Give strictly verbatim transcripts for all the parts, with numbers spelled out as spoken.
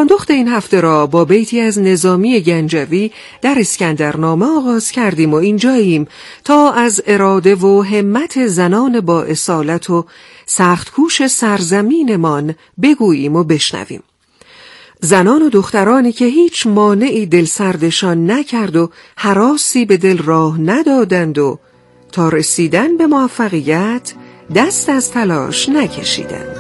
جاندخت این هفته را با بیتی از نظامی گنجوی در اسکندرنامه آغاز کردیم و اینجاییم تا از اراده و همت زنان با اصالت و سختکوش سرزمینمان بگوییم و بشنویم. زنان و دخترانی که هیچ مانعی دلسردشان نکرد و هراسی به دل راه ندادند و تا رسیدن به موفقیت دست از تلاش نکشیدند.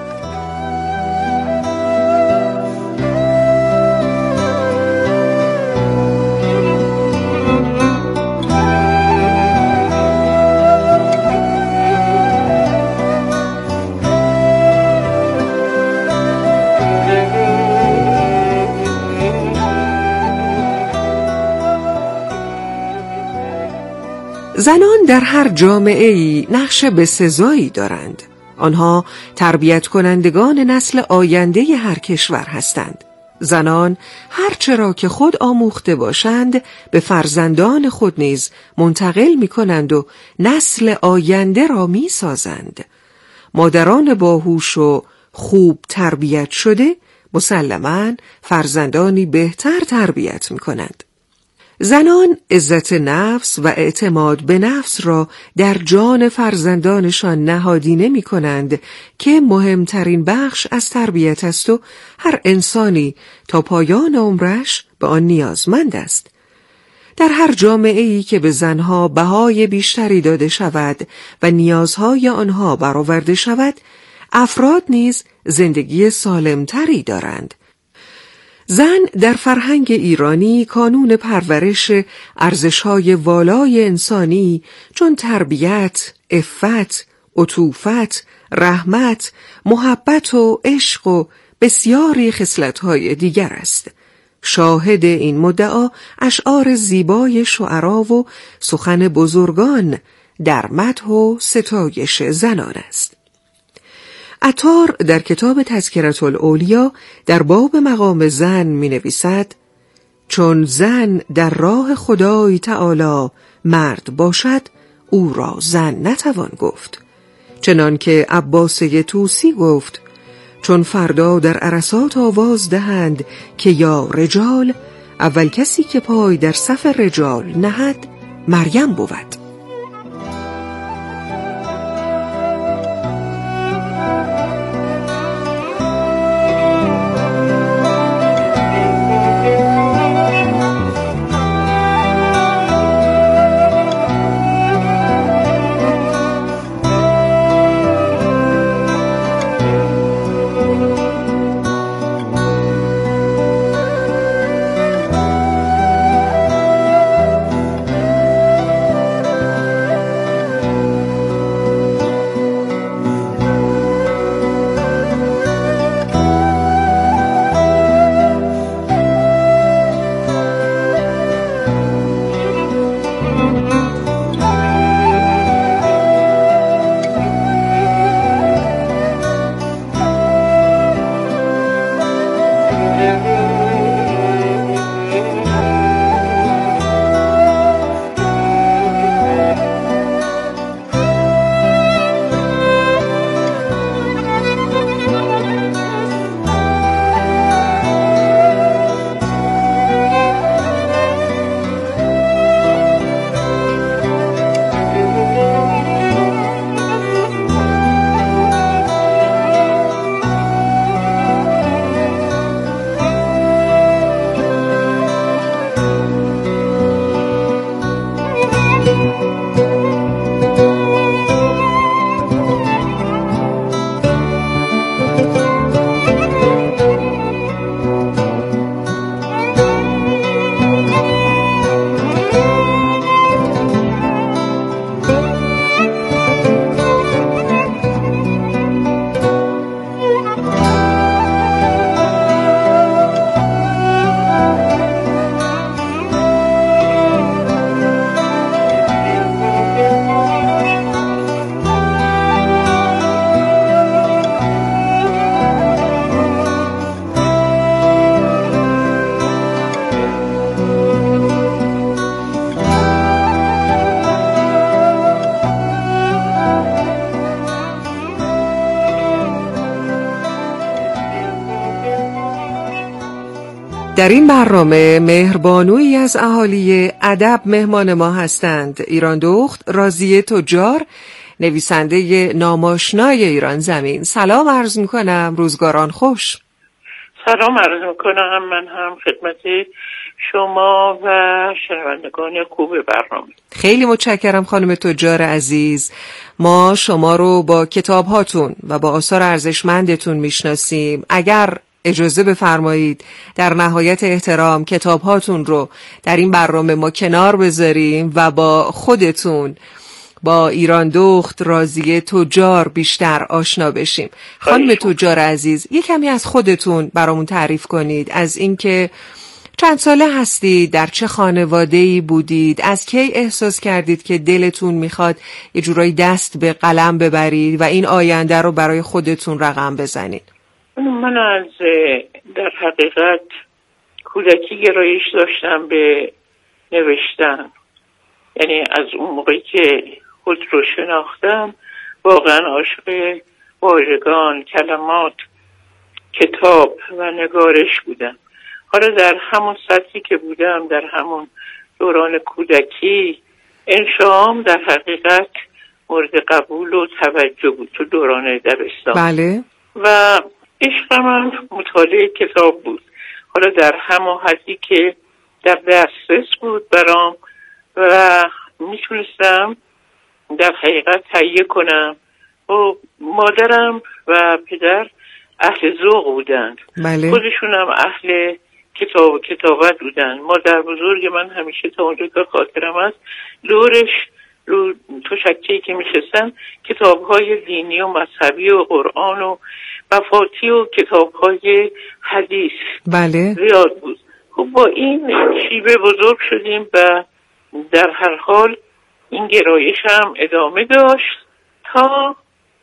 زنان در هر جامعه‌ای نقش بسزایی دارند. آنها تربیت کنندگان نسل آینده هر کشور هستند. زنان هرچه را که خود آموخته باشند به فرزندان خود نیز منتقل می کنند و نسل آینده را می سازند. مادران باهوش و خوب تربیت شده مسلماً فرزندانی بهتر تربیت می کنند. زنان عزت نفس و اعتماد به نفس را در جان فرزندانشان نهادینه می کنند که مهمترین بخش از تربیت است و هر انسانی تا پایان عمرش به آن نیازمند است. در هر جامعه‌ای که به زنها بهای بیشتری داده شود و نیازهای آنها برآورده شود، افراد نیز زندگی سالمتری دارند. زن در فرهنگ ایرانی کانون پرورش ارزش‌های والای انسانی چون تربیت، عفت، عطوفت، رحمت، محبت و عشق و بسیاری خصلت‌های دیگر است. شاهد این مدعا اشعار زیبای شعرا و سخن بزرگان در مدح و ستایش زنان است. عطار در کتاب تذکرة الاولیا در باب مقام زن می نویسد: چون زن در راه خدای تعالی مرد باشد او را زن نتوان گفت. چنان که عباسه طوسی گفت: چون فردا در عرصات آواز دهند که یا رجال، اول کسی که پای در صف رجال نهد مریم بود. در این برنامه مهربانویی از اهالی ادب مهمان ما هستند. ایران دخت راضیه تجار، نویسنده ناماشنای ایران زمین. سلام عرض میکنم، روزگاران خوش. سلام عرض میکنم من هم خدمت شما و شنوندگان خوب برنامه. خیلی متشکرم خانم تجار عزیز. ما شما رو با کتاب هاتون و با آثار ارزشمندتون میشناسیم. اگر اجازه بفرمایید در نهایت احترام کتاب هاتون رو در این برنامه ما کنار بذاریم و با خودتون، با ایران دخت راضیه تجار بیشتر آشنا بشیم. خانم تجار عزیز، یک کمی از خودتون برامون تعریف کنید، از اینکه چند ساله هستید، در چه خانواده‌ای بودید، از کی احساس کردید که دلتون میخواد یه جورایی دست به قلم ببرید و این آینده رو برای خودتون رقم بزنید. من از در حقیقت کودکی گرایش داشتم به نوشتن، یعنی از اون موقعی که خود رو شناختم واقعا عاشق واژگان، کلمات، کتاب و نگارش بودم. حالا در همون سطحی که بودم، در همون دوران کودکی، انشام در حقیقت مورد قبول و توجه بود تو دوران دبستان. بله. و عشقم هم مطالعه کتاب بود، حالا در همون حدی که در دسترس بود برام و میتونستم در حقیقت تهیه کنم. و مادرم و پدر اهل ذوق بودند. بله. خودشون هم اهل کتاب و کتابت بودن. مادر بزرگ من همیشه تا اونجا که خاطرم است دورش رو تو شکه‌ای که میشستن کتاب‌های دینی و مذهبی و قرآن و مفاتی و کتاب‌های حدیث بله زیاد بود. خب با این شیوه بزرگ شدیم و در هر حال این گرایش هم ادامه داشت تا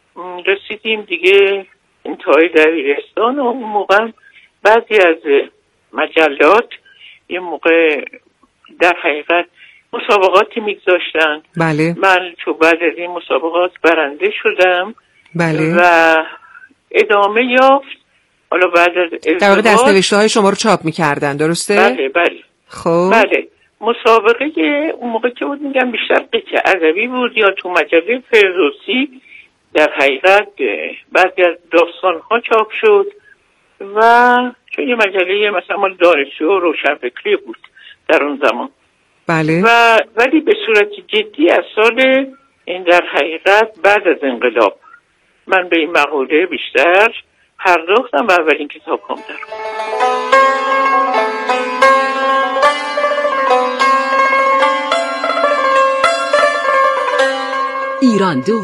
رسیدیم دیگه انتهای دبیرستان. و اون موقع بعضی از مجلات یه موقع در حقیقت مسابقاتی میگذاشتن. بله. من تو بعد از این مسابقات برنده شدم. بله. و ادامه یافت. حالا بعد از ازدواج در واقع دست‌نوشته های شما رو چاپ میکردن، درسته؟ بله بله. خب بله. مسابقه اون موقع که بود میگم بیشتر قطعه ادبی بود یا تو مجله فردوسی در حقیقت بعضی از داستان ها چاپ شد و چون یه مجله مثلا مال دانشجو و روشنفکری بود در اون زمان. بله. و ولی به صورت جدی از سال این در حقیقت بعد از انقلاب من به این مقوله بیشتر پرداختم و اولین کتاب هم در ایران دو.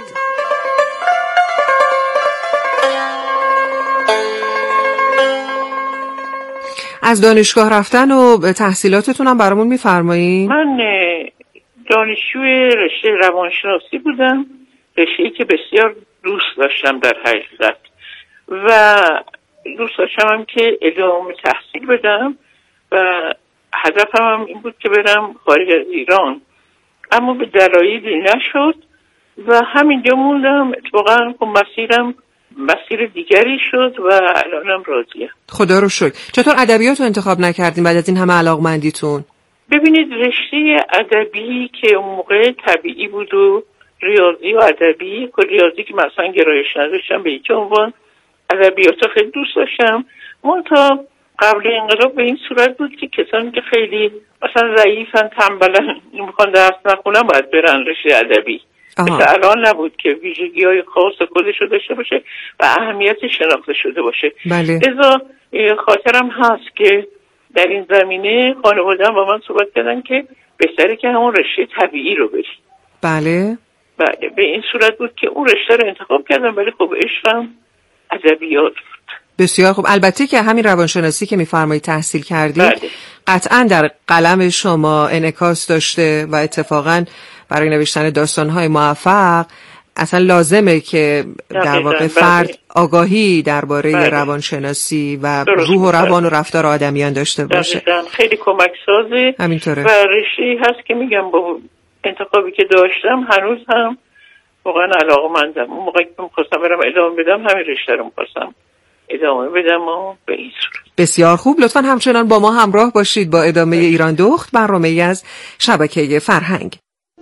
از دانشگاه رفتن و تحصیلاتتون هم برامون میفرمایید؟ من دانشجوی رشته روانشناسی بودم، رشته‌ای که بسیار دوست داشتم در حقیقت و دوست داشتم هم که ادامه تحصیل بدم و هدفم هم این بود که برم خارج از ایران، اما به دلایلی نشد و همینجا موندم. اتفاقا مسیرم مسیر دیگری شد و الانم راضیم. خدا رو شکر. چطور ادبیات رو انتخاب نکردین بعد از این همه علاقمندیتون؟ ببینید رشته ادبی که اون موقع طبیعی بود و ریاضی و ادبی، که ریاضی که مثلا گرایش نداشتم به هیچ عنوان، ادبیات رو خیلی دوست داشتم. منتها قبل انقلاب به این صورت بود که کسانی که خیلی مثلا ضعیفن، تنبلن، میخوان درس نخونن باید برن رشته ادبی. مثل الان نبود که ویژگی های خاص خودش رو داشته باشه و اهمیت شناخته شده باشه. بله. لذا خاطرم هست که در این زمینه خانواده‌ام با من صحبت کردن که بهتره که همون رشته طبیعی رو بری. بله. بله به این صورت بود که اون رشته رو انتخاب کردم، ولی خب عشقم ادبیات بود. بسیار خوب. البته که همین روانشناسی که میفرمایید تحصیل کردید بله. قطعاً در قلم شما انعکاس داشته و اتفاقاً برای نوشتن داستان‌های موفق اصلا لازمه که در واقع فرد بله. آگاهی درباره بله. روانشناسی و روح و روان و رفتار آدمیان داشته باشه. دقیقاً. خیلی کمک سازه. همینطوره. و رشته‌ای هست که میگم با انتخابی که داشتم هنوز هم واقعا علاقه‌مندم. اون موقعی که می‌خواستم برم ادامه بدم همین رشته رو می‌خواستم ادامه بدم و به این صورت. بسیار خوب، لطفاً همچنان با ما همراه باشید با ادامه ایران دخت، برنامه‌ای از شبکه فرهنگ.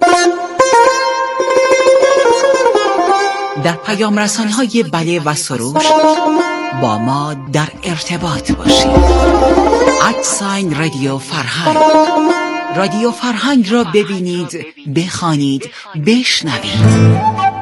در پیام رسان‌های بله و سروش با ما در ارتباط باشید. ادساین رادیو فرهنگ. رادیو فرهنگ را ببینید، بخوانید، بشنوید.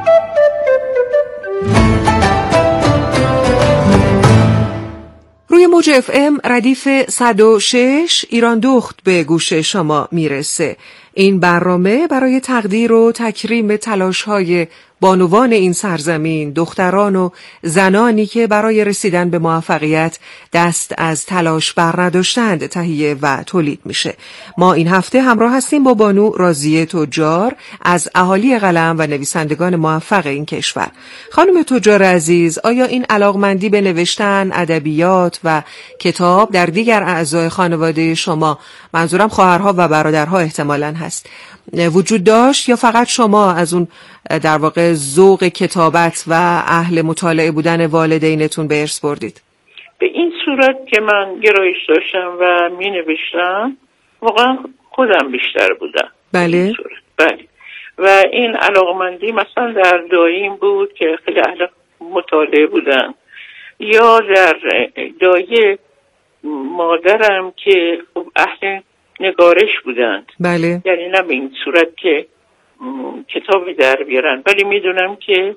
روی موج اف ام ردیف صد و شش ایران دخت به گوش شما میرسه. این برنامه برای تقدیر و تکریم تلاش‌های بانوان این سرزمین، دختران و زنانی که برای رسیدن به موفقیت دست از تلاش بر نداشتند تهیه و تولید میشه. ما این هفته همراه هستیم با بانو راضیه تجار از اهالی قلم و نویسندگان موفق این کشور. خانم تجار عزیز، آیا این علاقمندی به نوشتن، ادبیات و کتاب در دیگر اعضای خانواده شما، منظورم خواهرها و برادرها احتمالاً هست، وجود داشت یا فقط شما از اون در واقع ذوق کتابت و اهل مطالعه بودن والدینتون به ارث بردید؟ به این صورت که من گرایش داشتم و می نوشتم، واقعا خودم بیشتر بودم. بله. بله. و این علاقمندی مثلا در داییم بود که خیلی اهل مطالعه بودن، یا در دایه مادرم که اهل نگارش بودند. بله. یعنی نه به این صورت که کتابی در بیارن، ولی میدونم که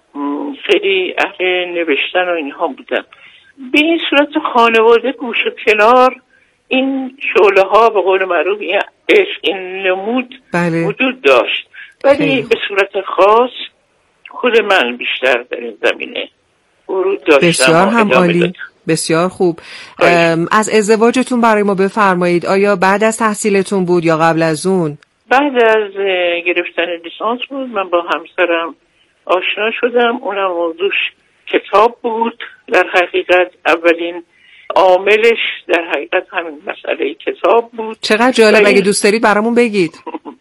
خیلی اهل نوشتن و اینها بودن. به این صورت خانواده گوش و کنار این شعله ها به قول معروف این عشق، این نمود بله. وجود داشت، ولی خیلی. به صورت خاص خود من بیشتر در این زمینه ورود داشتم. بسیار هم عالی، بسیار خوب. از ازدواجتون برای ما بفرمایید. آیا بعد از تحصیلتون بود یا قبل از اون؟ بعد از گرفتن لیسانس بود. من با همسرم آشنا شدم، اونم موضوعش کتاب بود. در حقیقت اولین عاملش در حقیقت همین مسئله کتاب بود. چقدر جالب، اگه دوست دارید برامون بگید.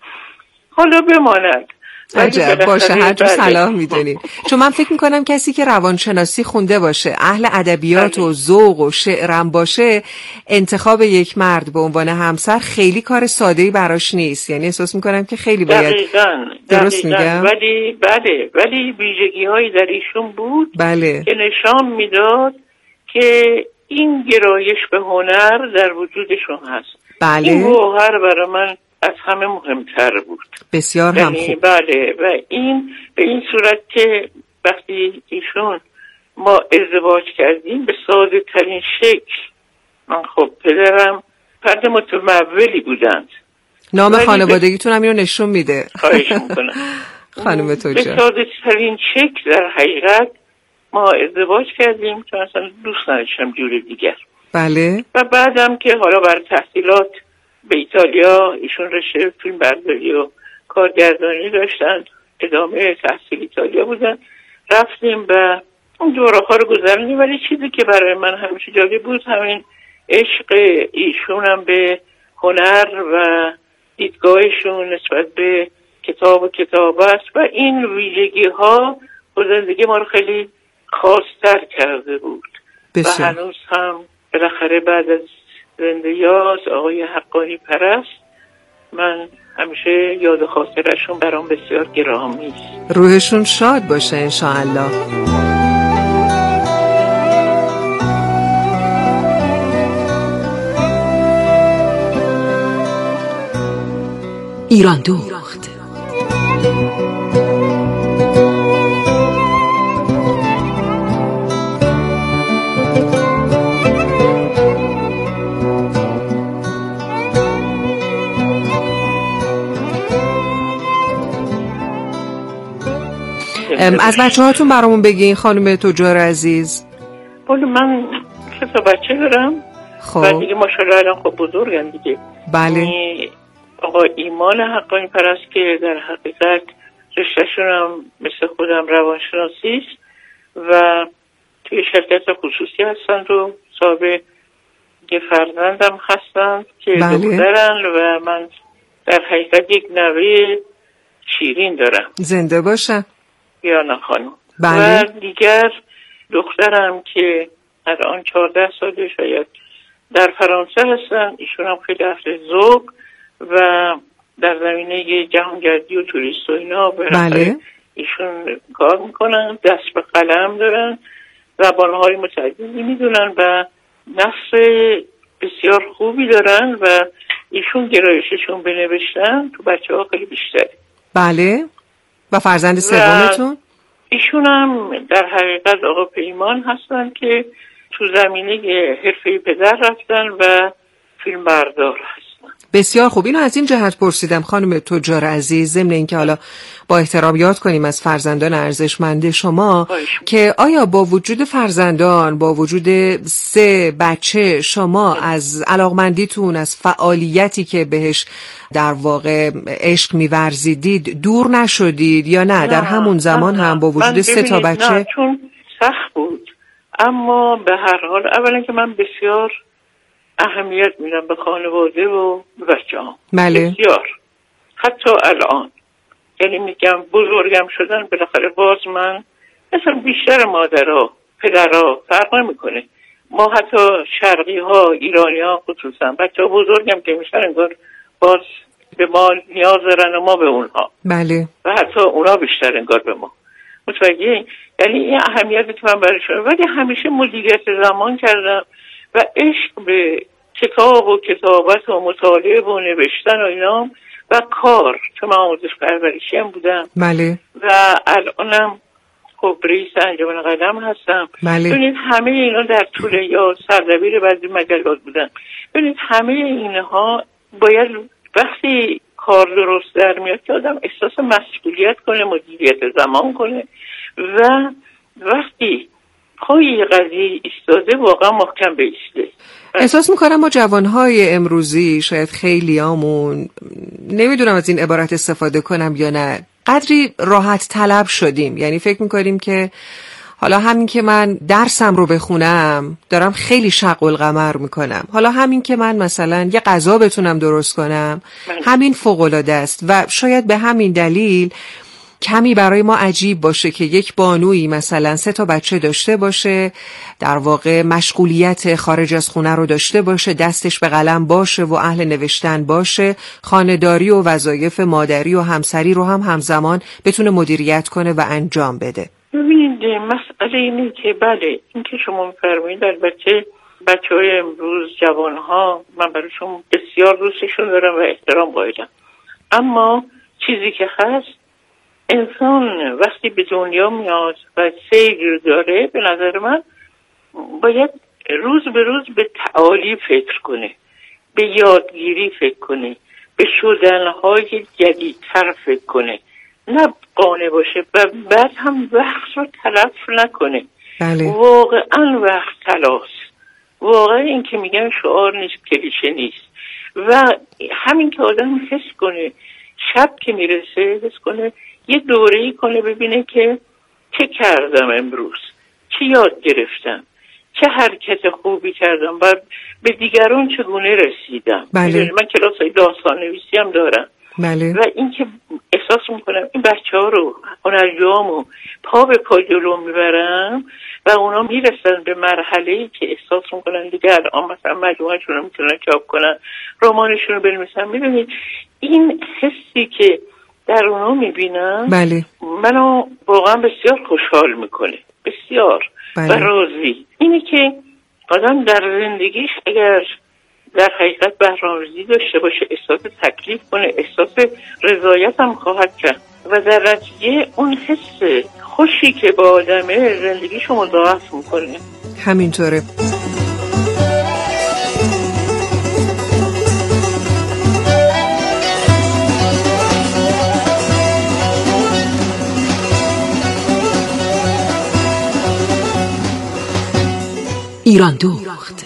حالا بماند. عجب، باشه، هر جور صلاح میدونید. چون من فکر میکنم کسی که روانشناسی خونده باشه، اهل ادبیات و ذوق و شعرم باشه، انتخاب یک مرد به عنوان همسر خیلی کار ساده‌ای براش نیست. یعنی احساس میکنم که خیلی باید. دقیقاً. درست دقیقاً. میگم؟ ولی بله، ولی ویژگی‌هایی در ایشون بود بله. که نشان میداد که این گرایش به هنر در وجودشون هست. بله. این گوهر برای من از همه مهمتر بود. بسیار هم خوب. بله. و این به این صورت که وقتی ایشون ما ازدواج کردیم به ساده ترین شکل، من خب پدرم فرد متمولی بودند. نام خانوادگیتون هم اینو نشون میده. خواهش میکنم. خانم تجار. به ساده ترین شکل در حقیقت ما ازدواج کردیم، چون اصلا دوست نداشتم جور دیگر. بله. و بعدم که حالا بر تحصیلات به ایتالیا، ایشون رشته فیلم برداری و کارگردانی داشتن، ادامه تحصیل ایتالیا بودن، رفتیم و اون دوره ها رو گذروندیم. ولی چیزی که برای من همیشه جالب بود همین عشق ایشونم به هنر و دیدگاهشون نسبت به کتاب و کتابت و این ویژگی ها و زندگی ما رو خیلی خاص‌تر کرده بود. بسیار. و هنوز هم بالاخره بعد از زنده یاد آقای حقانی پرست من همیشه یاد خاطرشون برام بسیار گرامی است. روحشون شاد باشه انشاءالله. ایران دخت. از بچه هاتون برامون بگین خانم تجار عزیز. بله، من سه تا بچه دارم. خب. و دیگه ماشاءالله الان خب بزرگن دیگه. بله. آقا ایمان حقانی پرست که در حقیقت رشته‌شون هم مثل خودم روانشناسی است و توی شرکت خصوصی هستن و صاحب یه فرزندم هستن که بله. دخترن و من در حقیقت یک نوه شیرین دارم. زنده باشن. یا نه خانم. بله. و دیگر دخترم که الان چهارده ساله شاید در فرانسه هستن. ایشون هم خیلی اهل ذوق و در زمینه جهانگردی و توریست و اینا بله. ایشون کار میکنن، دست به قلم دارن، زبانهای متعددی میدونن و نصر بسیار خوبی دارن و ایشون گرایششون به نوشتن تو بچه ها خیلی بیشتره. بله. و فرزند سومتون؟ ایشون هم در حقیقت آقا پیمان هستن که تو زمینه حرفه پدر رفتن و فیلم بردار هستن. بسیار خوب. اینو از این جهت پرسیدم خانم تجار عزیز، ضمن اینکه حالا با احترام یاد کنیم از فرزندان ارزشمند شما بایشون. که آیا با وجود فرزندان، با وجود سه بچه، شما از علاقمندیتون، از فعالیتی که بهش در واقع عشق می‌ورزیدید دور نشدید یا نه, نه در همون زمان نه. هم با وجود سه تا بچه؟ نه، چون سخت بود، اما به هر حال اولا که من بسیار اهمیت میدم به خانواده و بچه‌هام. بله. بسیار. حتی الان یعنی میگم بزرگم شدن بالاخره باز من مثلا بیشتر مادرها پدرها فرق نمیکنه. ما حتی شرقی ها ایرانی ها خصوصا بچه ها بزرگم که میشن انگار باز به ما نیاز دارن و ما به اونها. بله. و حتی اونا بیشتر انگار به ما. متوجه؟ یعنی این اهمیت تو من برای شما. ولی همیشه مدیریت زمان کردم و عشق به کتاب و کتابت و مطالعه و نوشتن و اینا و کار، چون من آموزش پرورشی هم بودم. بله. و الانم خب رئیس انجمن قلم هستم. بله. ببینید همه اینا در طول یا سردبیر بعضی مجلات بودم. ببینید همه اینها باید وقتی کار درست در میاد که آدم احساس مسئولیت کنه، مدیریت زمان کنه و وقتی پای قضیه ایستاده واقعا محکم بایسته. احساس میکنم ما جوانهای امروزی شاید خیلیامون، نمیدونم از این عبارت استفاده کنم یا نه، قدری راحت طلب شدیم. یعنی فکر میکنیم که حالا همین که من درسم رو بخونم دارم خیلی شق القمر میکنم، حالا همین که من مثلا یه غذا بتونم درست کنم همین فوق‌العاده است. و شاید به همین دلیل کمی برای ما عجیب باشه که یک بانویی مثلا سه تا بچه داشته باشه، در واقع مشغولیت خارج از خونه رو داشته باشه، دستش به قلم باشه و اهل نوشتن باشه، خانه‌داری و وظایف مادری و همسری رو هم همزمان بتونه مدیریت کنه و انجام بده. ببینید مسئله اینه که بله این که شما می‌فرمایید البته بچه‌های امروز جوان‌ها من براشون بسیار دوستشون دارم و احترام قائلم، اما چیزی که هست انسان وقتی به دنیا میاد و سیر داره به نظر من باید روز به روز به تعالی فکر کنه، به یادگیری فکر کنه، به شدنهای جدیدتر فکر کنه، نه قانع باشه و بعد هم وقت رو تلف نکنه. بله. واقعا وقت تلاست، واقعا این که میگن شعار نیست، کلیشه نیست. و همین که آدم حس کنه شب که میرسه حس کنه یه دوره‌ای کنه ببینه که چه کردم امروز، چه یاد گرفتم، چه حرکت خوبی کردم و به دیگران چگونه رسیدم. بله. من کلاسای داستان نویسی هم دارم. بله. و این که احساس میکنم این بچه ها رو هنرجوامو پا به پا جلو میبرم و اونا میرسن به مرحله‌ای که احساس میکنن دیگه الان مثلا مجموعه‌شون رو میتونن چاپ کنن، رمانشون رو بنویسن. میدونید این حسی که در اونو میبینم بله. منو واقعا بسیار خوشحال میکنه، بسیار. بله. و راضی. اینه که آدم در زندگیش اگر در حقیقت برنامه‌ریزی داشته باشه، احساس تکلیف کنه، احساس رضایت هم خواهد کرد و در نتیجه اون حس خوشی که با آدمه زندگیشو مضاعف میکنه. همینطوره. ایران دوخت.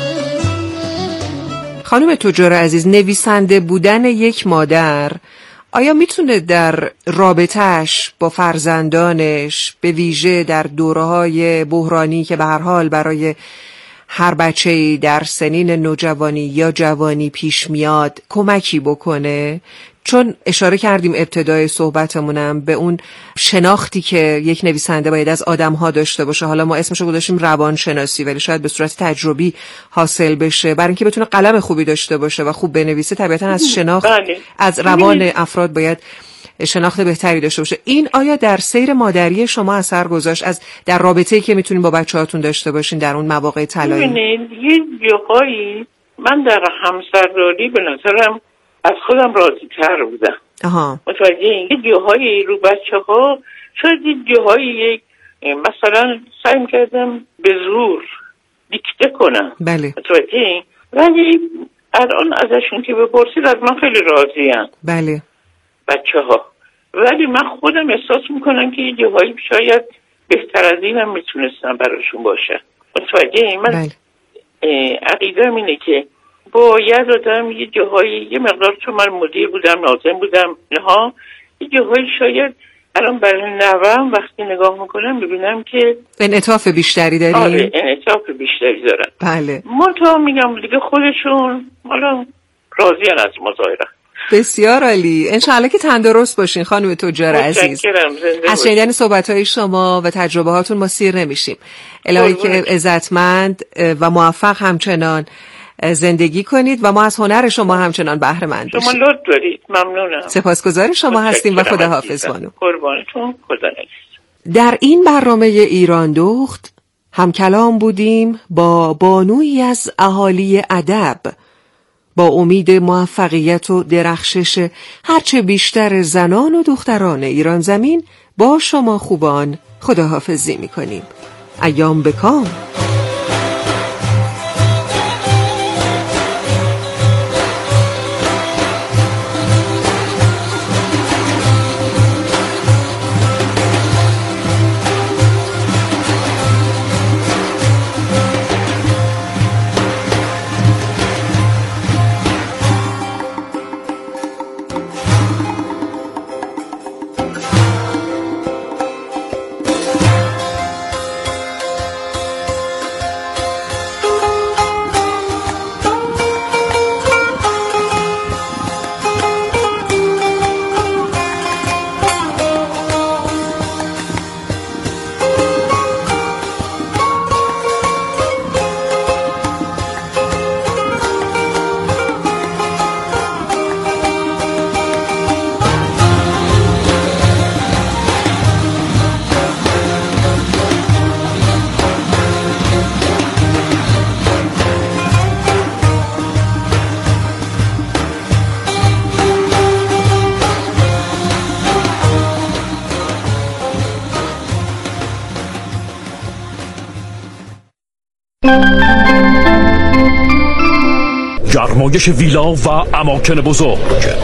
خانم تجار عزیز، نویسنده بودن یک مادر آیا میتونه در رابطهش با فرزندانش به ویژه در دوره‌های بحرانی که به هر حال برای هر بچه‌ای در سنین نوجوانی یا جوانی پیش میاد کمکی بکنه؟ چون اشاره کردیم ابتدای صحبتمونم به اون شناختی که یک نویسنده باید از آدم‌ها داشته باشه. حالا ما اسمشو گذاشتیم روانشناسی، ولی شاید به صورت تجربی حاصل بشه. برای اینکه بتونه قلم خوبی داشته باشه و خوب بنویسه، طبیعتاً از شناخت بله. از روان افراد باید شناخت بهتری داشته باشه. این آیا در سیر مادری شما اثر گذاشت، از در رابطه‌ای که میتونین با بچه‌هاتون داشته باشین در اون مواقع طلایی؟ ببینید یه جاهایی من در همسرداری به نظرم از خودم راضی تر بودم. آها. متوجه این یه جاهایی رو بچه ها شاید یه جاهایی مثلا سعی کردم به زور دیکته کنم. بله. متوجه این ولی الان ازشون که بپرسید از من خیلی راضی هم. بله. بچه ها. ولی من خودم احساس میکنم که یه جاهایی شاید بهتر از این هم میتونستم براشون باشه. متوجه این من بله. عقیدم اینه که باید آدم یه جاهایی یه مقدار، چون من مدیر بودم ناظم بودم نها، یه جاهایی شاید الان برای نوام وقتی نگاه میکنم ببینم که انعطاف بیشتری داریم. آره انعطاف بیشتری دارن. بله. من تا میگم دیگه خودشون حالا راضیان از مظاهره. بسیار عالی. انشاءالله که تندرست باشین خانم تجار عزیز. از شنیدن صحبت‌های شما و تجربه هاتون ما سیر نمیشیم. الهی که عزتمند و موفق همچنان زندگی کنید و ما از هنر شما همچنان بهره مند باشیم. شما لطف دارید. ممنونم. سپاسگزار شما هستیم و خداحافظ بانو. قربانتون. خدا نگهدار. در این برنامه ایران دخت هم کلام بودیم با بانویی از اهالی ادب، با امید موفقیت و درخشش هرچه بیشتر زنان و دختران ایران زمین. با شما خوبان خداحافظی می‌کنیم. ایام بکام. گرمایش ویلا و اماکن بزرگ،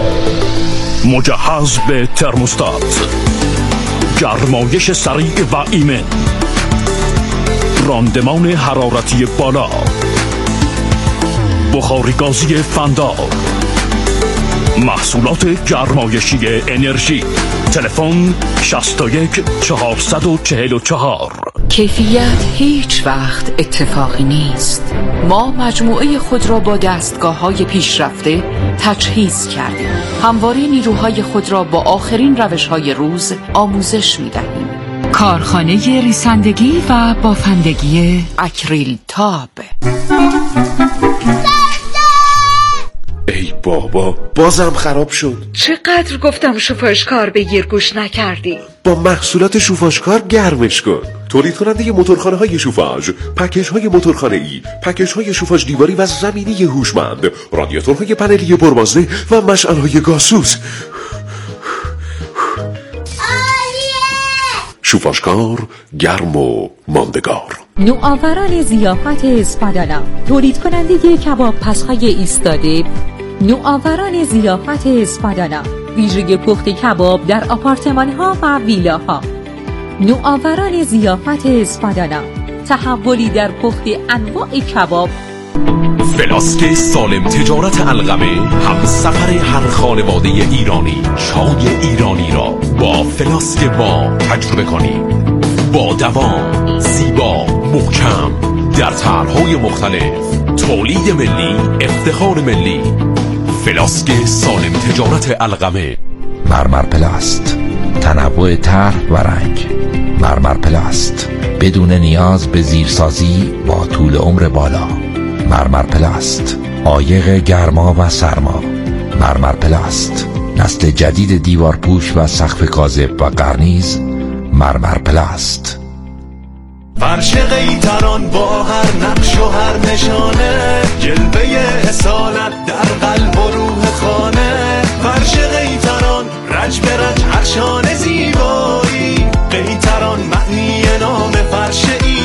مجهز به ترموستات، گرمایش سریع و ایمن، راندمان حرارتی بالا، بخاری گازی فندار، محصولات گرمایشی انرژی. تلفن شصت و یک چهارصد و چهل و چهار. کیفیت هیچ وقت اتفاقی نیست. ما مجموعه خود را با دستگاه‌های پیشرفته تجهیز کردیم. همواره نیروهای خود را با آخرین روش‌های روز آموزش می‌دهیم. کارخانه ریسندگی و بافندگی اکریل تاب. ای بابا بازم خراب شد. چقدر گفتم شوفاژکار بگیر گوش نکردی. با محصولات شوفاژکار گرمش کن. تولید کننده موتورخانه های شوفاژ، پکیج های موتورخانه ای، پکیج های شوفاژ دیواری و زمینی هوشمند، رادیاتورهای پنلی پربازده و مشعل های گازسوز. شوفاژکار گرم و ماندگار. نوآوران ضیافت اسپادانا، تولید کننده کباب پزهای ایستاده. نوآوران ضیافت اسپادانا، ویژگی پخت کباب در آپارتمان ها و ویلاها. نوآوران ضیافت اسپادانا، تحولی در پخت انواع کباب فلاسک سالم تجارت القمه، هم سفر هر خانواده ایرانی. چای ایرانی را با فلاسک ما تجربه کنید. با دوام، زیبا، محکم، در طرح‌های مختلف. تولید ملی، افتخار ملی. فلاسک سالم تجارت القمه. مرمر پلاست، تنوع طرح و رنگ. مرمر پلاست، بدون نیاز به زیرسازی با طول عمر بالا. مرمر پلاست، عایق گرما و سرما. مرمر پلاست، نسل جدید دیوارپوش و سقف کاذب و قرنیز. مرمر پلاست. فرش قیطران با هر نقش و هر نشانه، جلوه اصالت در قلب و روح خانه. فرش قیطران رج به رج هر شانه زیبایی، قیطران معنی نام فرش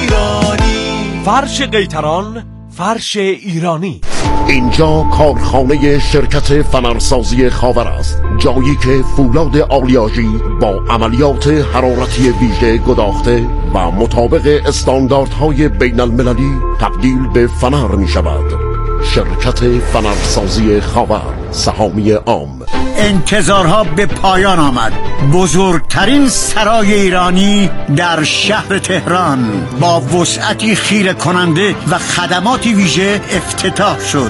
ایرانی. فرش قیطران، فرش ایرانی. اینجا کارخانه شرکت فنرسازی خاور است، جایی که فولاد آلیاژی با عملیات حرارتی ویژه گداخته و مطابق استانداردهای بین المللی تبدیل به فنر می شود. شرکت فنرسازی خاور، سهامی عام. انتظارها به پایان آمد. بزرگترین سرای ایرانی در شهر تهران با وسعتی خیره کننده و خدماتی ویژه افتتاح شد.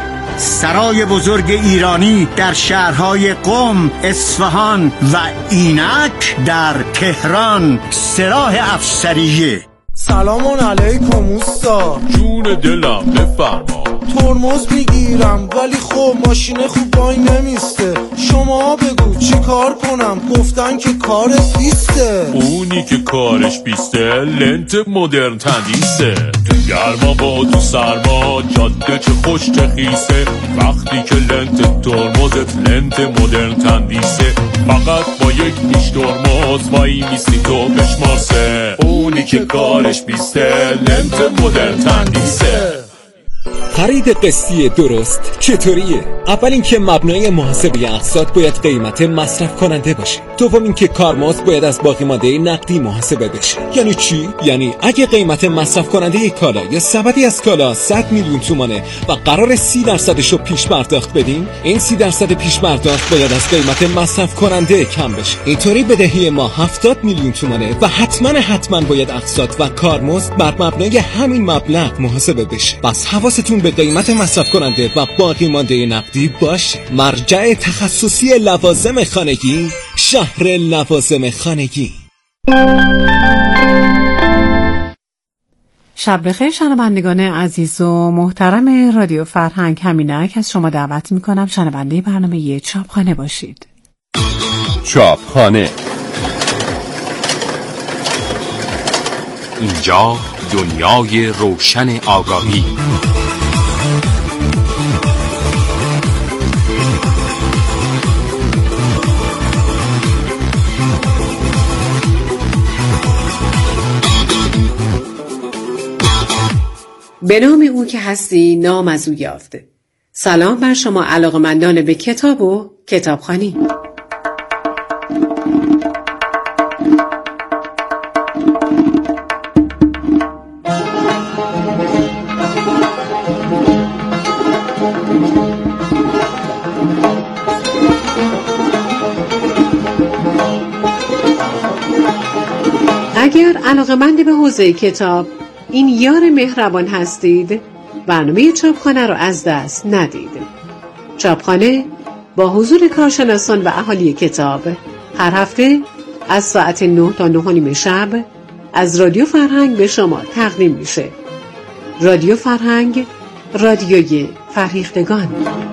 سرای بزرگ ایرانی در شهرهای قم، اصفهان و اینک در تهران، سراح افسریه. سلام علیکم اوستا. جون دلم بفرما. ترمز میگیرم ولی خب ماشین خوب وای نمیسته. شما بگو چی کار کنم؟ گفتن که کارت بیسته. اونی که کارش بیسته لنت مدرن تندیسه. تو گرما با تو سرما جاده چه خوش چه خیسه. وقتی که لنت ترمزت لنت مدرن تندیسه، فقط با یک نیش ترمز وای میستی تو بشمارسه. اونی که کارش بیسته لنت مدرن تندیسه. خرید قسطی درست چطوریه؟ اول اینکه مبنای محاسبه اقساط باید قیمت مصرف کننده باشه. دوم اینکه کارمزد باید از باقی مانده نقدی محاسبه بشه. یعنی چی؟ یعنی اگه قیمت مصرف کننده کالا یا سبدی از کالا صد میلیون تومانه و قرار سی درصدشو پیش پرداخت بدیم، این سی درصد پیش پرداخت باید از قیمت مصرف کننده کم بشه. اینطوری بدهی ما هفتاد میلیون تومانه و حتما حتما باید اقساط و کارمزد بر مبنای همین مبلغ محاسبه بشه. پس حواستون به قیمت مصرف کننده و باقی مانده نقدی باشه. مرجع تخصصی لوازم خانگی، شهر لوازم خانگی. شب بخیر شنوندگان عزیز و محترم رادیو فرهنگ. همینک از شما دعوت میکنم شنونده برنامه چاپخانه باشید. چاپخانه، اینجا دنیای روشن آگاهی. به نام او که هستی نام از او یافته. سلام بر شما علاقه‌مندان به کتاب و کتابخوانی. اگر علاقه‌مند به حوزه کتاب، این یار مهربان هستید، برنامه چاپخانه را از دست ندید. چاپخانه با حضور کارشناسان و اهالی کتاب هر هفته از ساعت نه تا نه و نیم شب از رادیو فرهنگ به شما تقدیم میشه. رادیو فرهنگ، رادیوی فرهیختگان.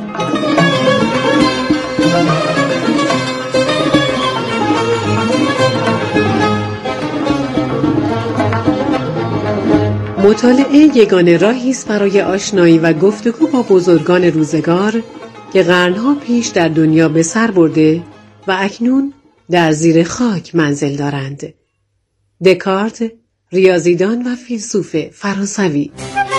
مطالعه یگانه راهی است برای آشنایی و گفتگو با بزرگان روزگار که قرنها پیش در دنیا به سر برده و اکنون در زیر خاک منزل دارند. دکارت، ریاضیدان و فیلسوف فرانسوی.